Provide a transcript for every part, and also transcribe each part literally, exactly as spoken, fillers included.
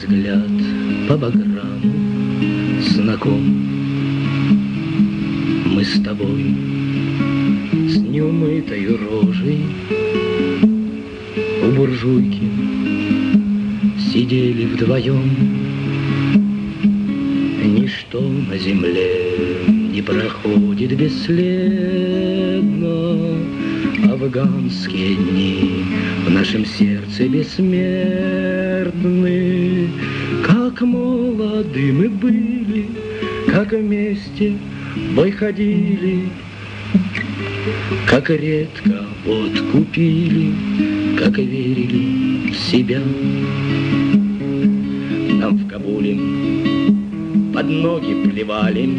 взгляд по баграму знаком. Мы с тобой с неумытою рожей у буржуйки сидели вдвоем. Ничто на земле не проходит бесследно. Афганские дни в нашем сердце бессмертны. Как молоды мы были, как вместе в бой ходили, как редко вот купили, как верили в себя. Нам в Кабуле под ноги плевали,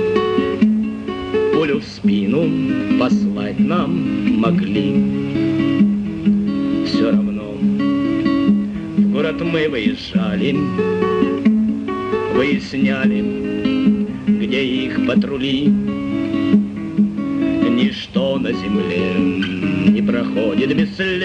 пулю в спину послать нам могли. Все равно в город мы выезжали, выясняли, где их патрули. Ничто на земле не проходит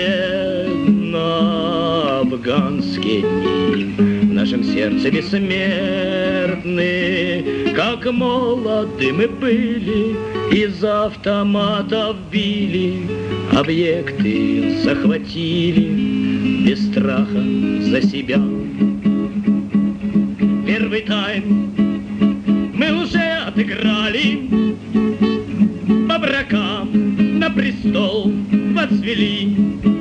бесследно. Афганские дни в нашем сердце бессмертны. Как молоды мы были, из автоматов били, объекты захватили, без страха за себя. Первый тайм мы уже отыграли, бобракам на престол возвели.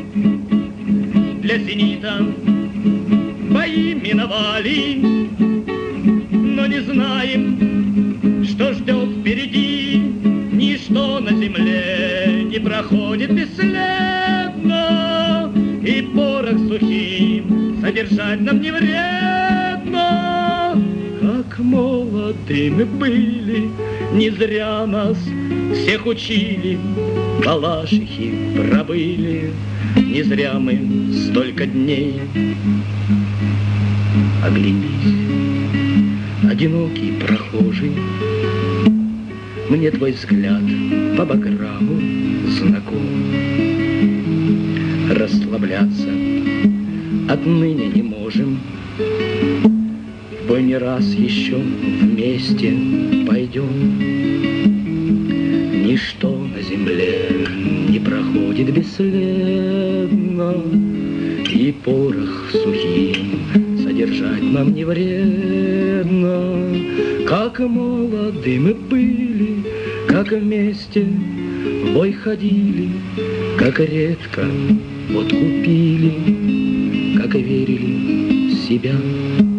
Для «Зенита» бои миновали, но не знаем, что ждет впереди. Ничто на земле не проходит бесследно, и порох сухим содержать нам не вредно. Как молоды мы были, не зря нас всех учили, балашихи пробыли, не зря мы столько дней. Оглянись, одинокий прохожий, мне твой взгляд по баграму знаком. Расслабляться отныне не можем, в бой не раз еще вместе пойдем. Ничто на земле не проходит бесследно, и порох сухим содержать нам не вредно. Как молоды мы были, как вместе в бой ходили, как редко вот купили, как верили в себя.